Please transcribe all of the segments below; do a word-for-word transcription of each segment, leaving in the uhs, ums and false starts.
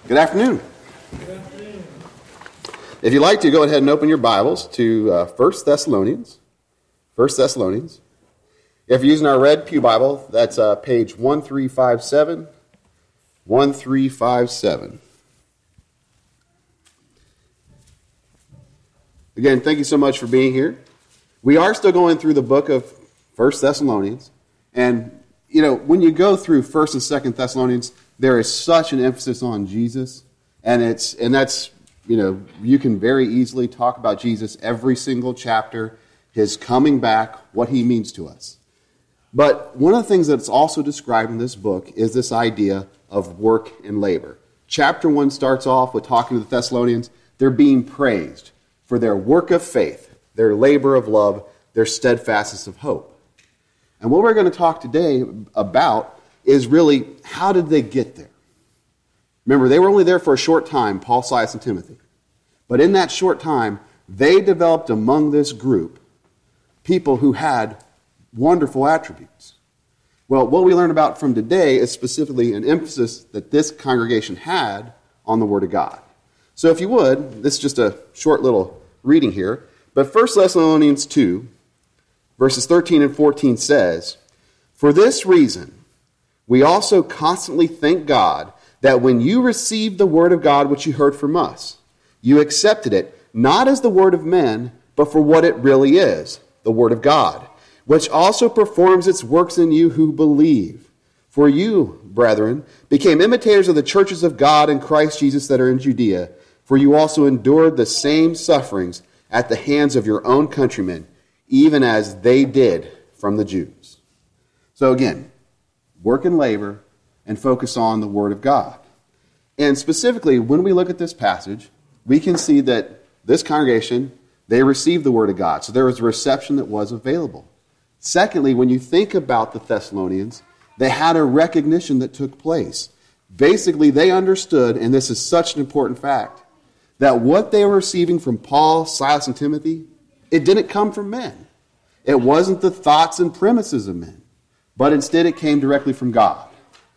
Good afternoon. Good afternoon. If you'd like to, go ahead and open your Bibles to uh, First Thessalonians. First Thessalonians. If you're using our red pew Bible, that's uh, page one three five seven. one three five seven. Again, thank you so much for being here. We are still going through the book of First Thessalonians. And, you know, when you go through First and Second Thessalonians, there is such an emphasis on Jesus, and it's and that's, you know, you can very easily talk about Jesus every single chapter, his coming back, what he means to us. But one of the things that's also described in this book is this idea of work and labor. Chapter one starts off with talking to the Thessalonians. They're being praised for their work of faith, their labor of love, their steadfastness of hope. And what we're going to talk today about is really, how did they get there? Remember, they were only there for a short time, Paul, Silas, and Timothy. But in that short time, they developed among this group people who had wonderful attributes. Well, what we learn about from today is specifically an emphasis that this congregation had on the Word of God. So if you would, this is just a short little reading here, but First Thessalonians two, verses thirteen and fourteen says, "For this reason, we also constantly thank God that when you received the word of God which you heard from us, you accepted it not as the word of men, but for what it really is, the word of God, which also performs its works in you who believe. For you, brethren, became imitators of the churches of God in Christ Jesus that are in Judea, for you also endured the same sufferings at the hands of your own countrymen, even as they did from the Jews." So again, work and labor, and focus on the Word of God. And specifically, when we look at this passage, we can see that this congregation, they received the Word of God. So there was a reception that was available. Secondly, when you think about the Thessalonians, they had a recognition that took place. Basically, they understood, and this is such an important fact, that what they were receiving from Paul, Silas, and Timothy, it didn't come from men. It wasn't the thoughts and premises of men, but instead it came directly from God.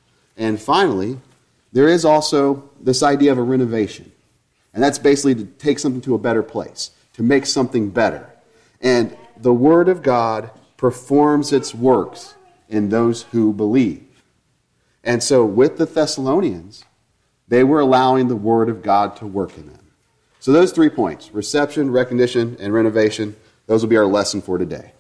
And finally, there is also this idea of a renovation. And that's basically to take something to a better place, to make something better. And the Word of God performs its works in those who believe. And so with the Thessalonians, they were allowing the Word of God to work in them. So those three points, reception, recognition, and renovation, those will be our lesson for today.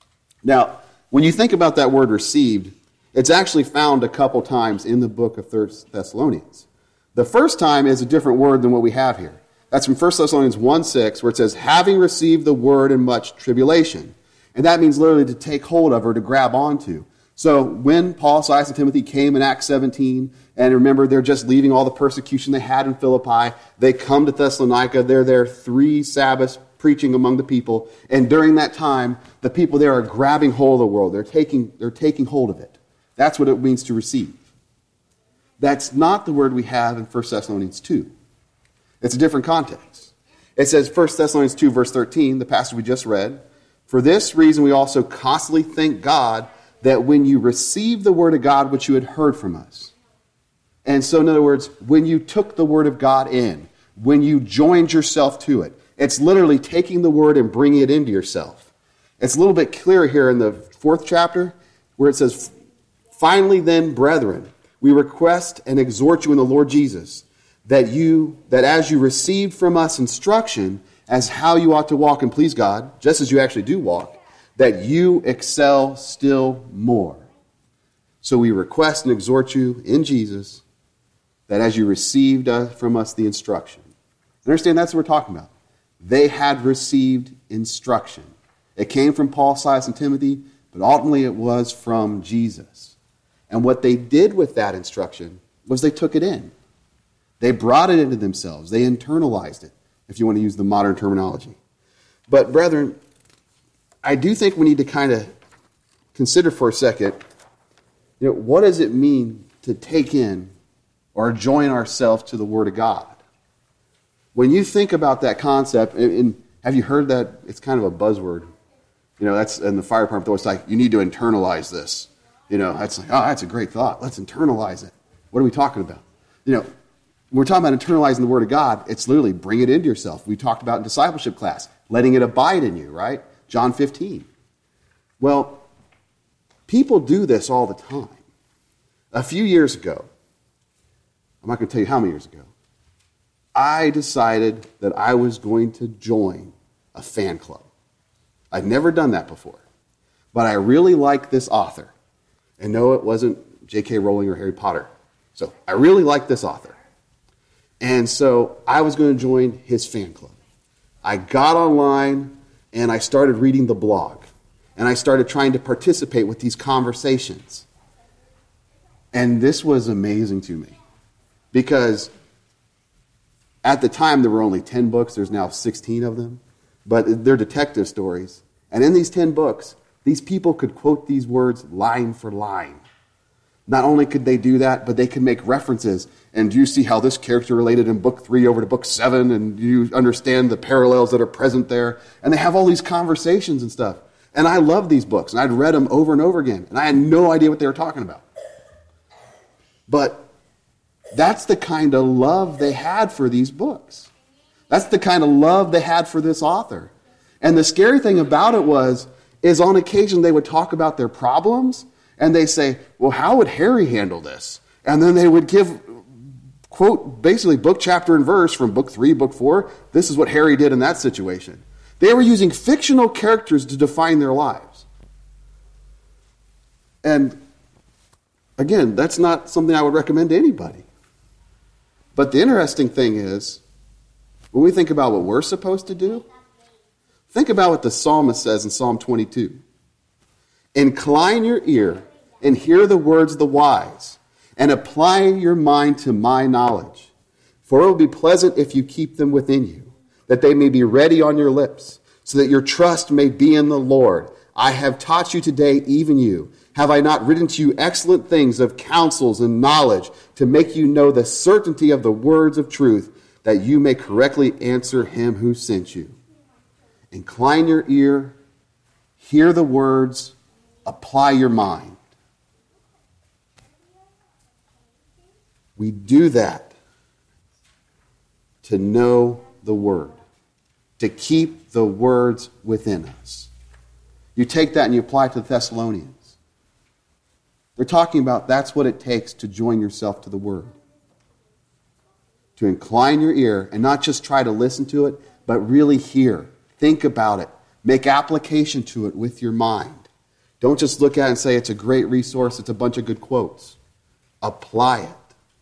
Now, when you think about that word received, it's actually found a couple times in the book of First Thessalonians. The first time is a different word than what we have here. That's from First Thessalonians one six, where it says, "having received the word in much tribulation." And that means literally to take hold of or to grab onto. So when Paul, Silas, and Timothy came in Acts seventeen, and remember, they're just leaving all the persecution they had in Philippi. They come to Thessalonica. They're there three Sabbaths preaching among the people. And during that time, the people there are grabbing hold of the world. They're taking, they're taking hold of it. That's what it means to receive. That's not the word we have in First Thessalonians two. It's a different context. It says, First Thessalonians two, verse thirteen, the passage we just read, "For this reason we also constantly thank God that when you received the word of God which you had heard from us." And so, in other words, when you took the word of God in, when you joined yourself to it, it's literally taking the word and bringing it into yourself. It's a little bit clearer here in the fourth chapter where it says, "Finally then, brethren, we request and exhort you in the Lord Jesus, that you, that as you received from us instruction as how you ought to walk and please God, just as you actually do walk, that you excel still more. So we request and exhort you in Jesus, that as you received uh, from us the instruction." Understand, that's what we're talking about. They had received instruction. It came from Paul, Silas, and Timothy, but ultimately it was from Jesus. And what they did with that instruction was they took it in. They brought it into themselves. They internalized it, if you want to use the modern terminology. But brethren, I do think we need to kind of consider for a second, you know, what does it mean to take in or join ourselves to the Word of God? When you think about that concept, and, and have you heard that? It's kind of a buzzword. You know, that's in the fire department. It's like, you need to internalize this. You know, that's like, oh, that's a great thought. Let's internalize it. What are we talking about? You know, When we're talking about internalizing the Word of God, it's literally bring it into yourself. We talked about in discipleship class, letting it abide in you, right? John fifteen. Well, people do this all the time. A few years ago, I'm not going to tell you how many years ago, I decided that I was going to join a fan club. I'd never done that before. But I really like this author. And no, it wasn't J K Rowling or Harry Potter. So I really like this author. And so I was going to join his fan club. I got online and I started reading the blog. And I started trying to participate with these conversations. And this was amazing to me. Because at the time there were only ten books. There's now sixteen of them. But they're detective stories. And in these ten books, these people could quote these words line for line. Not only could they do that, but they could make references. And do you see how this character related in book three over to book seven? And you understand the parallels that are present there? And they have all these conversations and stuff. And I loved these books. And I'd read them over and over again. And I had no idea what they were talking about. But that's the kind of love they had for these books. That's the kind of love they had for this author. And the scary thing about it was, is on occasion they would talk about their problems, and they say, well, how would Harry handle this? And then they would give, quote, basically book, chapter, and verse from book three, book four. This is what Harry did in that situation. They were using fictional characters to define their lives. And again, that's not something I would recommend to anybody. But the interesting thing is, when we think about what we're supposed to do, think about what the psalmist says in Psalm twenty-two. Incline your ear and hear the words of the wise, and apply your mind to my knowledge. For it will be pleasant if you keep them within you, that they may be ready on your lips, so that your trust may be in the Lord. I have taught you today, even you. Have I not written to you excellent things of counsels and knowledge, to make you know the certainty of the words of truth, that you may correctly answer him who sent you? Incline your ear, hear the words, apply your mind. We do that to know the word, to keep the words within us. You take that and you apply it to the Thessalonians. They're talking about that's what it takes to join yourself to the word. To incline your ear and not just try to listen to it, but really hear. Think about it. Make application to it with your mind. Don't just look at it and say it's a great resource, it's a bunch of good quotes. Apply it.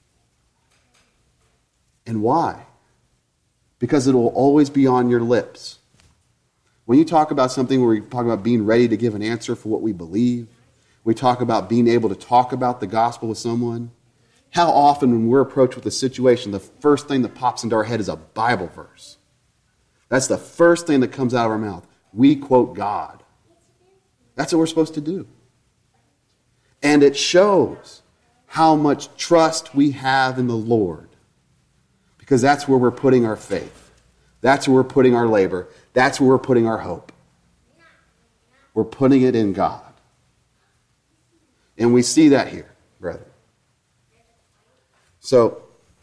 And why? Because it will always be on your lips. When you talk about something where we talk about being ready to give an answer for what we believe, we talk about being able to talk about the gospel with someone, how often when we're approached with a situation, the first thing that pops into our head is a Bible verse. That's the first thing that comes out of our mouth. We quote God. That's what we're supposed to do. And it shows how much trust we have in the Lord. Because that's where we're putting our faith. That's where we're putting our labor. That's where we're putting our hope. We're putting it in God. And we see that here, brethren. So,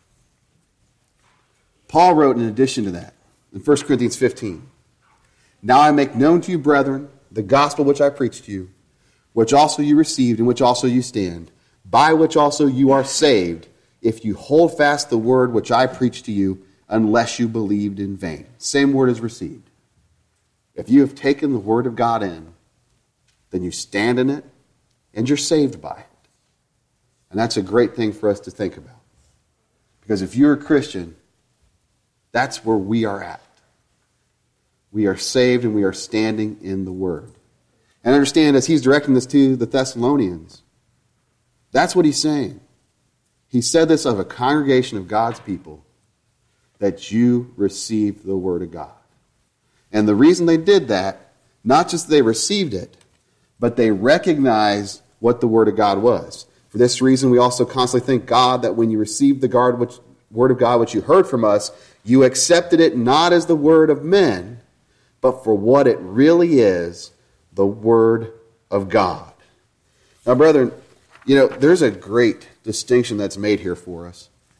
Paul wrote in addition to that, in First Corinthians fifteen, now I make known to you, brethren, the gospel which I preached to you, which also you received, in which also you stand, by which also you are saved, if you hold fast the word which I preached to you, unless you believed in vain. Same word is received. If you have taken the word of God in, then you stand in it, and you're saved by it. And that's a great thing for us to think about. Because if you're a Christian, that's where we are at. We are saved and we are standing in the Word. And understand, as he's directing this to the Thessalonians, that's what he's saying. He said this of a congregation of God's people, that you received the Word of God. And the reason they did that, not just they received it, but they recognized what the Word of God was. For this reason, we also constantly thank God that when you received the God which, Word of God which you heard from us, you accepted it not as the word of men, but for what it really is, the Word of God. Now, brethren, you know, there's a great distinction that's made here for us.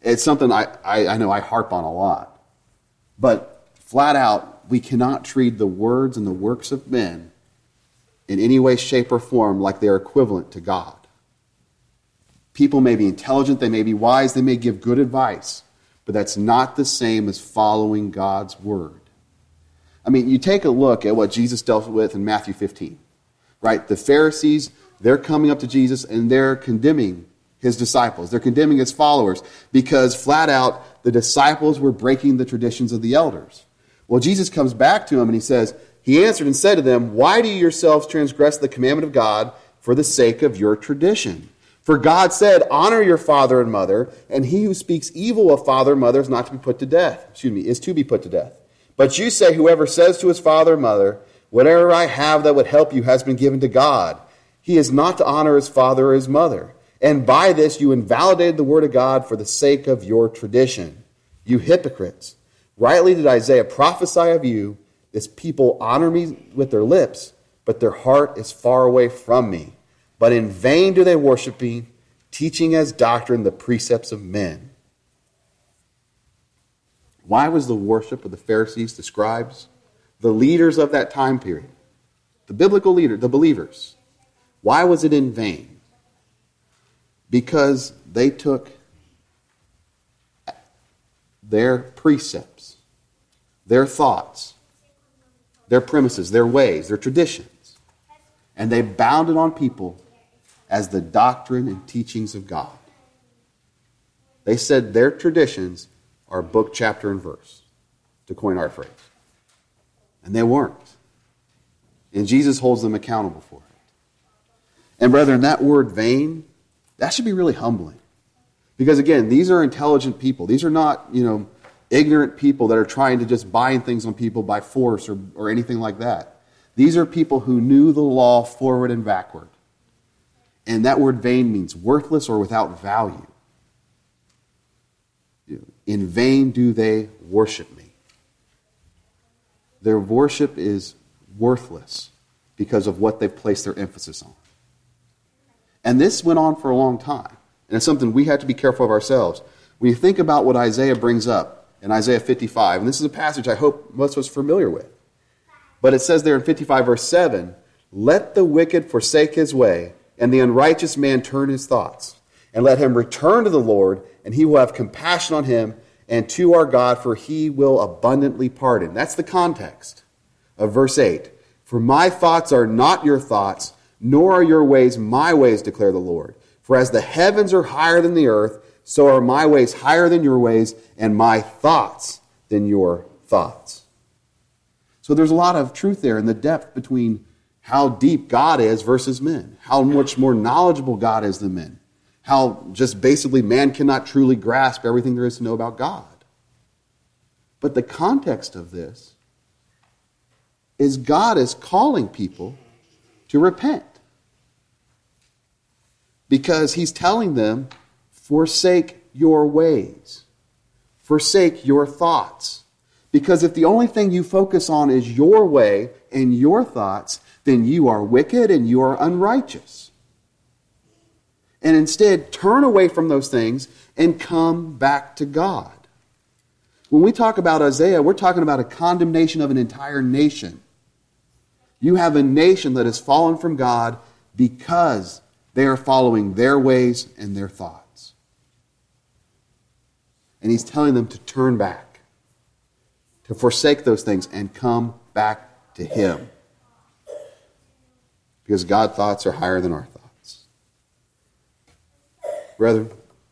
It's something I, I, I know I harp on a lot. But flat out, we cannot treat the words and the works of men in any way, shape, or form like they are equivalent to God. People may be intelligent, they may be wise, they may give good advice, but that's not the same as following God's word. I mean, you take a look at what Jesus dealt with in Matthew fifteen, right? The Pharisees, they're coming up to Jesus and they're condemning his disciples. They're condemning his followers because flat out the disciples were breaking the traditions of the elders. Well, Jesus comes back to them and he says, he answered and said to them, why do you yourselves transgress the commandment of God for the sake of your tradition? For God said, honor your father and mother, and he who speaks evil of father and mother is not to be put to death. Excuse me, is to be put to death. But you say, whoever says to his father or mother, whatever I have that would help you has been given to God. He is not to honor his father or his mother. And by this you invalidated the word of God for the sake of your tradition. You hypocrites. Rightly did Isaiah prophesy of you, this people honor me with their lips, but their heart is far away from me. But in vain do they worship me, teaching as doctrine the precepts of men. Why was the worship of the Pharisees, the scribes, the leaders of that time period, the biblical leaders, the believers, why was it in vain? Because they took their precepts, their thoughts, their premises, their ways, their traditions, and they bound it on people as the doctrine and teachings of God. They said their traditions are book, chapter, and verse, to coin our phrase. And they weren't. And Jesus holds them accountable for it. And brethren, that word vain, that should be really humbling. Because again, these are intelligent people. These are not, you know, ignorant people that are trying to just bind things on people by force or, or anything like that. These are people who knew the law forward and backward. And that word vain means worthless or without value. In vain do they worship me. Their worship is worthless because of what they've placed their emphasis on. And this went on for a long time. And it's something we have to be careful of ourselves. When you think about what Isaiah brings up in Isaiah fifty-five, and this is a passage I hope most of us are familiar with. But it says there in fifty-five verse seven, let the wicked forsake his way, and the unrighteous man turn his thoughts. And let him return to the Lord, and he will have compassion on him, and to our God, for he will abundantly pardon. That's the context of verse eight. For my thoughts are not your thoughts, nor are your ways my ways, declare the Lord. For as the heavens are higher than the earth, so are my ways higher than your ways, and my thoughts than your thoughts. So there's a lot of truth there in the depth between how deep God is versus men, how much more knowledgeable God is than men, how just basically man cannot truly grasp everything there is to know about God. But the context of this is God is calling people to repent. Because he's telling them, forsake your ways. Forsake your thoughts. Because if the only thing you focus on is your way and your thoughts, then you are wicked and you are unrighteous. And instead, turn away from those things and come back to God. When we talk about Isaiah, we're talking about a condemnation of an entire nation. You have a nation that has fallen from God because they are following their ways and their thoughts. And he's telling them to turn back, to forsake those things and come back to him. Because God's thoughts are higher than our thoughts. Brethren,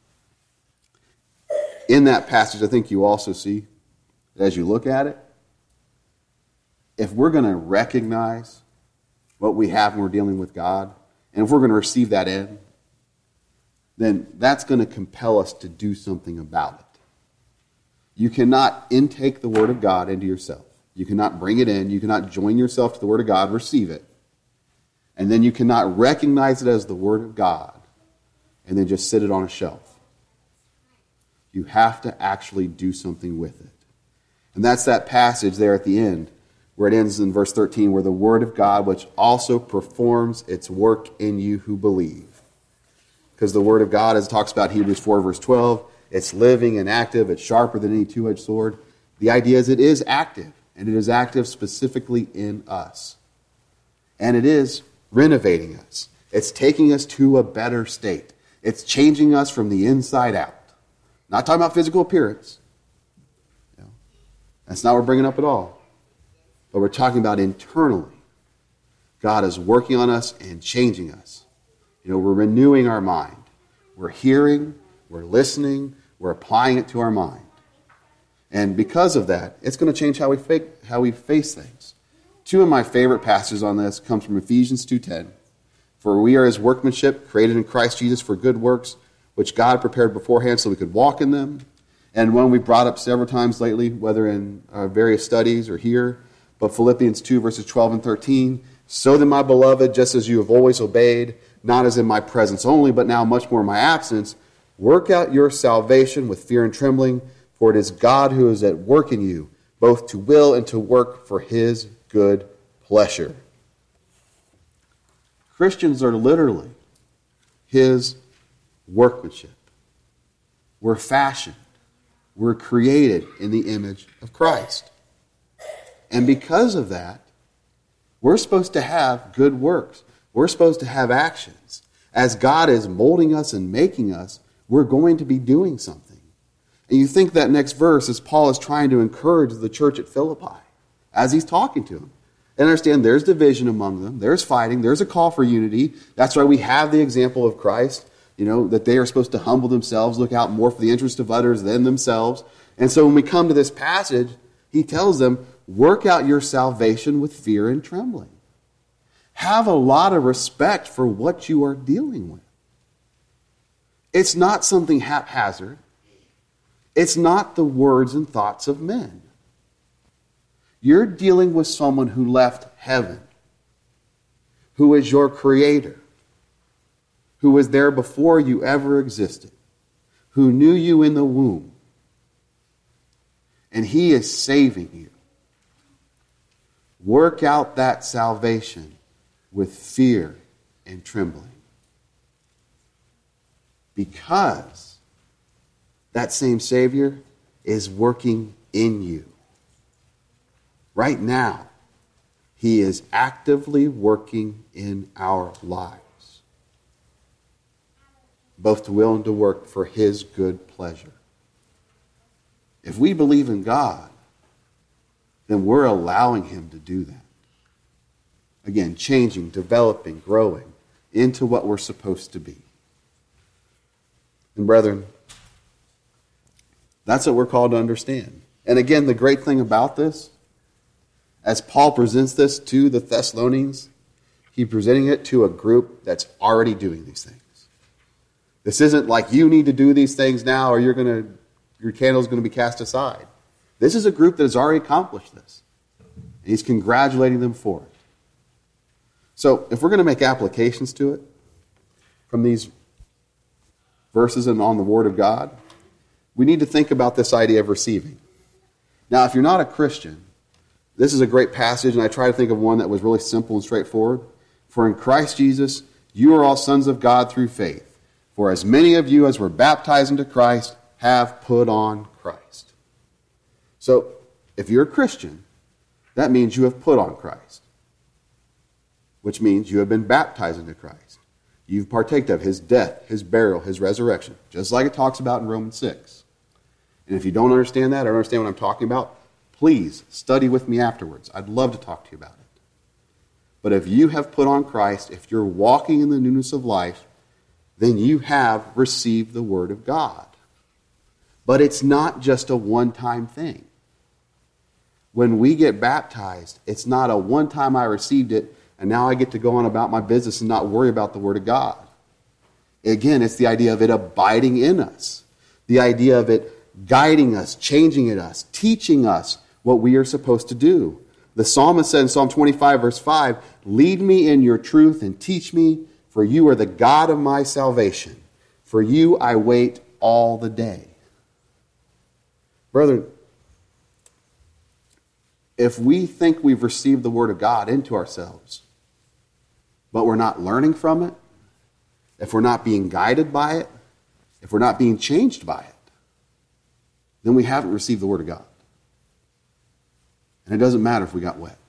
in that passage, I think you also see that as you look at it, if we're going to recognize what we have when we're dealing with God, and if we're going to receive that in, then that's going to compel us to do something about it. You cannot intake the Word of God into yourself. You cannot bring it in. You cannot join yourself to the Word of God, receive it. And then you cannot recognize it as the Word of God and then just sit it on a shelf. You have to actually do something with it. And that's that passage there at the end where it ends in verse thirteen, where the Word of God, which also performs its work in you who believe. Because the Word of God, as it talks about Hebrews four, verse twelve, it's living and active, it's sharper than any two-edged sword. The idea is it is active, and it is active specifically in us. And it is renovating us. It's taking us to a better state. It's changing us from the inside out. Not talking about physical appearance. You know, that's not what we're bringing up at all. But we're talking about internally. God is working on us and changing us. You know, we're renewing our mind. We're hearing, we're listening, we're applying it to our mind. And because of that, it's going to change how we fa- how we face things. Two of my favorite passages on this come from Ephesians two ten. For we are his workmanship, created in Christ Jesus for good works, which God prepared beforehand so we could walk in them. And one we brought up several times lately, whether in our various studies or here, but Philippians two, verses twelve and thirteen. So then, my beloved, just as you have always obeyed, not as in my presence only, but now much more in my absence, work out your salvation with fear and trembling, for it is God who is at work in you, both to will and to work for his good pleasure. Christians are literally his workmanship. We're fashioned. We're created in the image of Christ. And because of that, we're supposed to have good works. We're supposed to have actions. As God is molding us and making us, we're going to be doing something. And you think that next verse is Paul is trying to encourage the church at Philippi as he's talking to them. And understand there's division among them. There's fighting. There's a call for unity. That's why we have the example of Christ, you know, that they are supposed to humble themselves, look out more for the interest of others than themselves. And so when we come to this passage, he tells them, work out your salvation with fear and trembling. Have a lot of respect for what you are dealing with. It's not something haphazard. It's not the words and thoughts of men. You're dealing with someone who left heaven, who is your creator, who was there before you ever existed, who knew you in the womb, and he is saving you. Work out that salvation with fear and trembling. Because that same Savior is working in you. Right now, he is actively working in our lives, both to will and to work for his good pleasure. If we believe in God, then we're allowing him to do that. Again, changing, developing, growing into what we're supposed to be. And brethren, that's what we're called to understand. And again, the great thing about this, as Paul presents this to the Thessalonians, he's presenting it to a group that's already doing these things. This isn't like you need to do these things now or you're going to, your candle's going to be cast aside. This is a group that has already accomplished this. And he's congratulating them for it. So if we're going to make applications to it from these verses and on the Word of God, we need to think about this idea of receiving. Now, if you're not a Christian, this is a great passage, and I try to think of one that was really simple and straightforward. For in Christ Jesus, you are all sons of God through faith. For as many of you as were baptized into Christ have put on Christ. So, if you're a Christian, that means you have put on Christ, which means you have been baptized into Christ. You've partaked of his death, his burial, his resurrection, just like it talks about in Romans six. And if you don't understand that or understand what I'm talking about, please study with me afterwards. I'd love to talk to you about it. But if you have put on Christ, if you're walking in the newness of life, then you have received the Word of God. But it's not just a one-time thing. When we get baptized, it's not a one-time I received it, and now I get to go on about my business and not worry about the Word of God. Again, it's the idea of it abiding in us. The idea of it guiding us, changing it us, teaching us what we are supposed to do. The psalmist said in Psalm twenty-five, verse five, lead me in your truth and teach me, for you are the God of my salvation. For you I wait all the day. Brethren, if we think we've received the Word of God into ourselves, but we're not learning from it, if we're not being guided by it, if we're not being changed by it, then we haven't received the Word of God. And it doesn't matter if we got wet.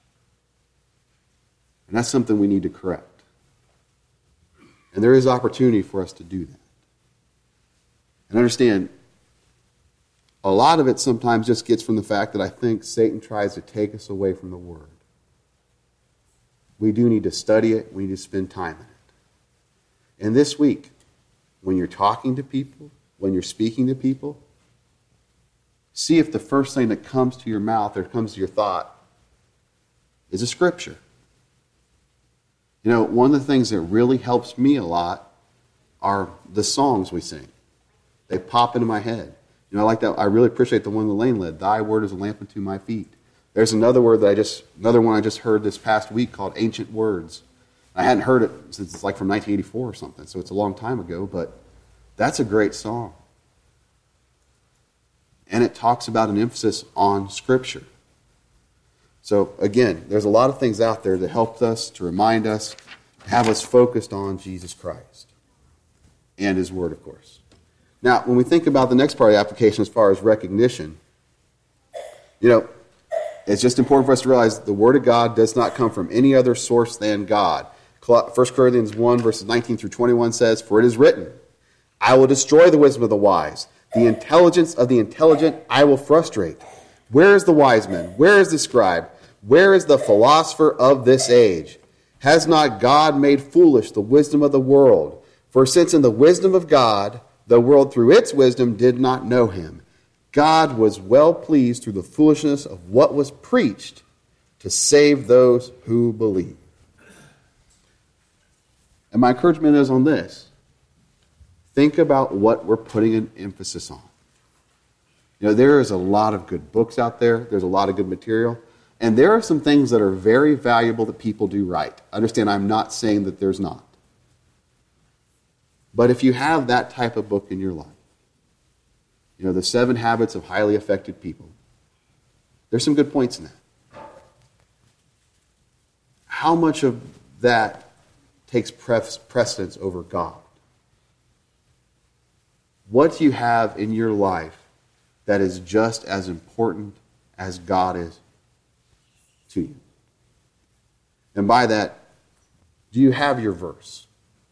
And that's something we need to correct. And there is opportunity for us to do that. And understand, a lot of it sometimes just gets from the fact that I think Satan tries to take us away from the Word. We do need to study it. We need to spend time in it. And this week, when you're talking to people, when you're speaking to people, see if the first thing that comes to your mouth or comes to your thought is a scripture. You know, one of the things that really helps me a lot are the songs we sing. They pop into my head. You know, I like that. I really appreciate the one that Lane led. Thy word is a lamp unto my feet. There's another word that I just, another one I just heard this past week called Ancient Words. I hadn't heard it since it's like from nineteen eighty-four or something, so it's a long time ago, but that's a great song. And it talks about an emphasis on Scripture. So again, there's a lot of things out there that help us, to remind us, have us focused on Jesus Christ and His Word, of course. Now, when we think about the next part of the application as far as recognition, you know, it's just important for us to realize the Word of God does not come from any other source than God. First Corinthians one, verses nineteen through twenty-one says, "For it is written, I will destroy the wisdom of the wise. The intelligence of the intelligent I will frustrate. Where is the wise man? Where is the scribe? Where is the philosopher of this age? Has not God made foolish the wisdom of the world? For since in the wisdom of God, the world through its wisdom did not know him, God was well pleased through the foolishness of what was preached to save those who believe." And my encouragement is on this. Think about what we're putting an emphasis on. You know, there is a lot of good books out there. There's a lot of good material. And there are some things that are very valuable that people do right. Understand, I'm not saying that there's not. But if you have that type of book in your life, you know, The Seven Habits of Highly Effective People, there's some good points in that. How much of that takes precedence over God? What do you have in your life that is just as important as God is to you? And by that, do you have your verse?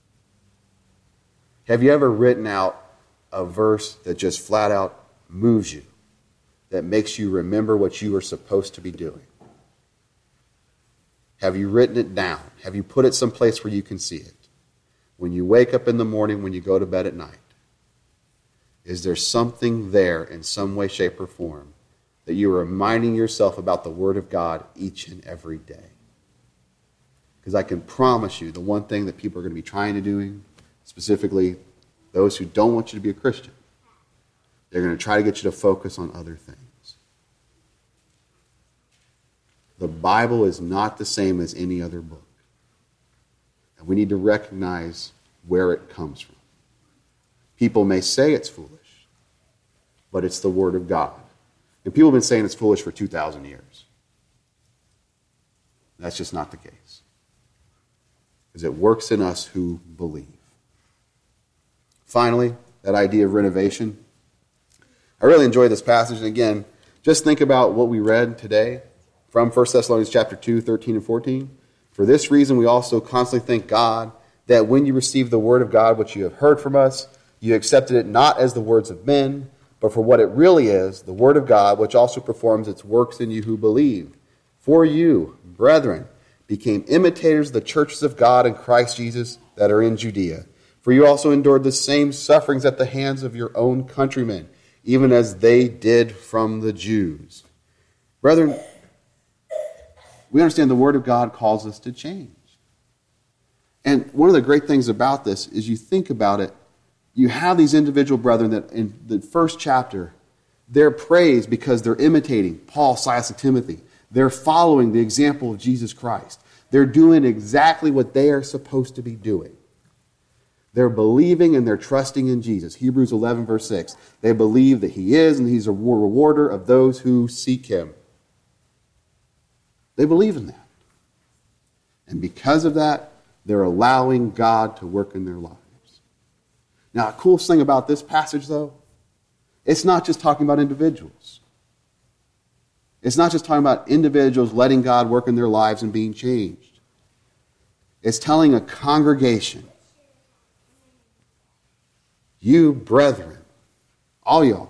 Have you ever written out a verse that just flat out moves you, that makes you remember what you are supposed to be doing? Have you written it down? Have you put it someplace where you can see it? When you wake up in the morning, when you go to bed at night, is there something there in some way, shape, or form that you are reminding yourself about the Word of God each and every day? Because I can promise you the one thing that people are going to be trying to do, specifically those who don't want you to be a Christian, they're going to try to get you to focus on other things. The Bible is not the same as any other book. And we need to recognize where it comes from. People may say it's foolish, but it's the Word of God. And people have been saying it's foolish for two thousand years. That's just not the case. Because it works in us who believe. Finally, that idea of renovation. I really enjoy this passage. And again, just think about what we read today from First Thessalonians chapter two, thirteen and fourteen. "For this reason we also constantly thank God that when you received the word of God which you have heard from us, you accepted it not as the words of men, but for what it really is, the word of God, which also performs its works in you who believe. For you, brethren, became imitators of the churches of God in Christ Jesus that are in Judea. For you also endured the same sufferings at the hands of your own countrymen, even as they did from the Jews." Brethren, we understand the Word of God calls us to change. And one of the great things about this is you think about it, you have these individual brethren that in the first chapter, they're praised because they're imitating Paul, Silas, and Timothy. They're following the example of Jesus Christ. They're doing exactly what they are supposed to be doing. They're believing and they're trusting in Jesus. Hebrews eleven, verse six. They believe that He is and He's a rewarder of those who seek Him. They believe in that. And because of that, they're allowing God to work in their lives. Now, the coolest thing about this passage, though, It's not just talking about individuals. It's not just talking about individuals letting God work in their lives and being changed. It's telling a congregation, you brethren, all y'all,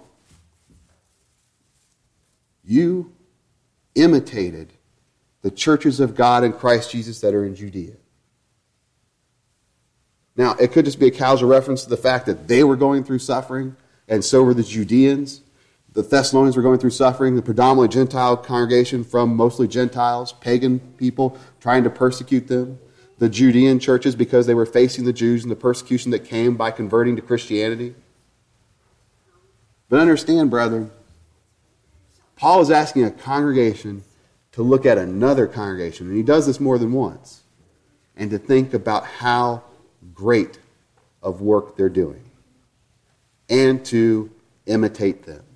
you imitated the churches of God in Christ Jesus that are in Judea. Now, it could just be a casual reference to the fact that they were going through suffering, and so were the Judeans. The Thessalonians were going through suffering, the predominantly Gentile congregation from mostly Gentiles, pagan people trying to persecute them. The Judean churches, because they were facing the Jews and the persecution that came by converting to Christianity. But understand, brethren, Paul is asking a congregation to look at another congregation, and he does this more than once, and to think about how great of work they're doing, and to imitate them.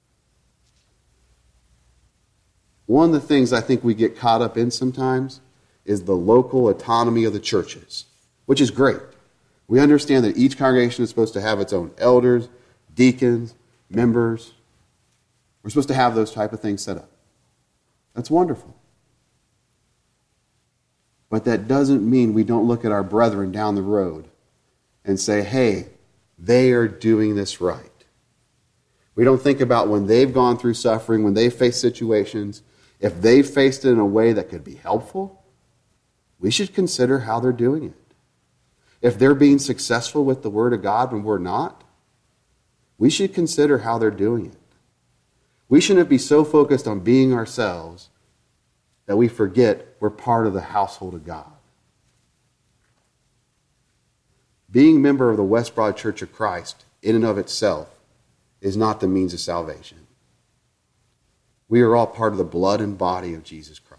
One of the things I think we get caught up in sometimes is the local autonomy of the churches, which is great. We understand that each congregation is supposed to have its own elders, deacons, members. We're supposed to have those type of things set up. That's wonderful. But that doesn't mean we don't look at our brethren down the road and say, hey, they are doing this right. We don't think about when they've gone through suffering, when they've faced situations, if they've faced it in a way that could be helpful, we should consider how they're doing it. If they're being successful with the Word of God when we're not, we should consider how they're doing it. We shouldn't be so focused on being ourselves that we forget we're part of the household of God. Being a member of the West Broad Church of Christ in and of itself is not the means of salvation. We are all part of the blood and body of Jesus Christ.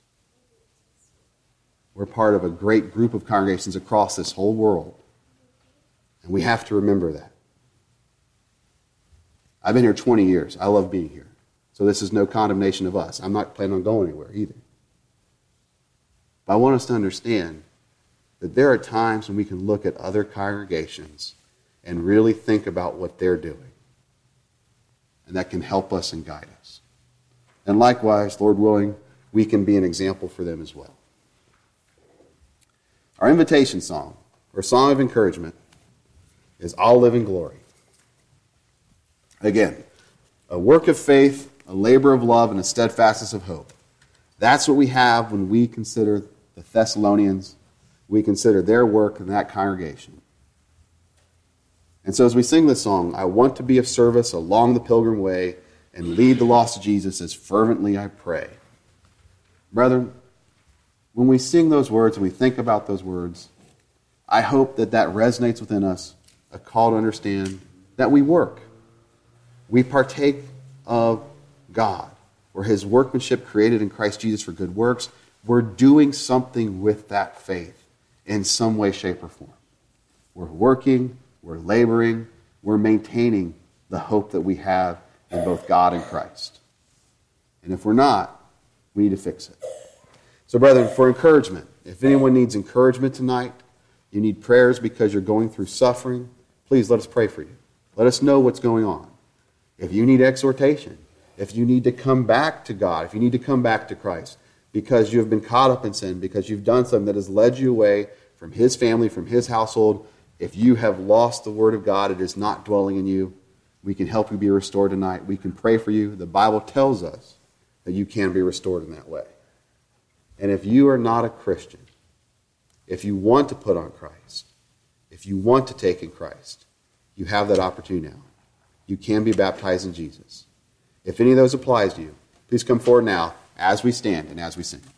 We're part of a great group of congregations across this whole world. And we have to remember that. I've been here twenty years. I love being here. So this is no condemnation of us. I'm not planning on going anywhere either. But I want us to understand that there are times when we can look at other congregations and really think about what they're doing. And that can help us and guide us. And likewise, Lord willing, we can be an example for them as well. Our invitation song, or song of encouragement, is I'll Live in Glory. Again, a work of faith, a labor of love, and a steadfastness of hope. That's what we have when we consider the Thessalonians, we consider their work in that congregation. And so as we sing this song, I want to be of service along the pilgrim way and lead the lost to Jesus as fervently I pray. Brethren, when we sing those words and we think about those words, I hope that that resonates within us, a call to understand that we work. We partake of God. We're His workmanship created in Christ Jesus for good works. We're doing something with that faith in some way, shape, or form. We're working, we're laboring, we're maintaining the hope that we have in both God and Christ. And if we're not, we need to fix it. So, brethren, for encouragement, if anyone needs encouragement tonight, you need prayers because you're going through suffering, please let us pray for you. Let us know what's going on. If you need exhortation, if you need to come back to God, if you need to come back to Christ because you have been caught up in sin, because you've done something that has led you away from His family, from His household, if you have lost the Word of God, it is not dwelling in you, we can help you be restored tonight. We can pray for you. The Bible tells us that you can be restored in that way. And if you are not a Christian, if you want to put on Christ, if you want to take in Christ, you have that opportunity now. You can be baptized in Jesus. If any of those applies to you, please come forward now as we stand and as we sing.